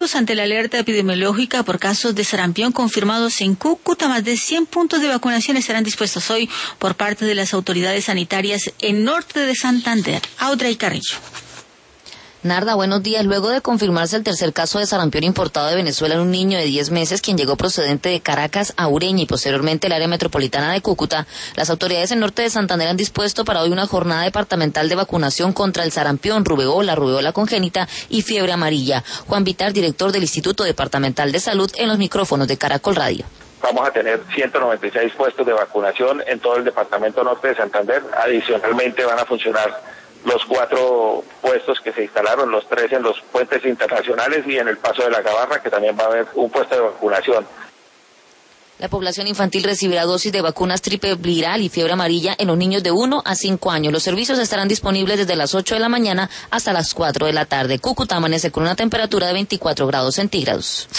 Ante la alerta epidemiológica por casos de sarampión confirmados en Cúcuta, más de 100 puntos de vacunación estarán dispuestos hoy por parte de las autoridades sanitarias en norte de Santander. Audrey Carrillo. Narda, buenos días. Luego de confirmarse el tercer caso de sarampión importado de Venezuela en un niño de 10 meses, quien llegó procedente de Caracas a Ureña y posteriormente el área metropolitana de Cúcuta, las autoridades en norte de Santander han dispuesto para hoy una jornada departamental de vacunación contra el sarampión, rubeola congénita y fiebre amarilla. Juan Vitar, director del Instituto Departamental de Salud, en los micrófonos de Caracol Radio. Vamos a tener 196 puestos de vacunación en todo el departamento norte de Santander. Adicionalmente van a funcionar los 4 puestos que se instalaron, los 3 en los puentes internacionales y en el Paso de la Gabarra, que también va a haber un puesto de vacunación. La población infantil recibirá dosis de vacunas triple viral y fiebre amarilla en los niños de 1 a 5 años. Los servicios estarán disponibles desde las 8 de la mañana hasta las 4 de la tarde. Cúcuta amanece con una temperatura de 24 grados centígrados.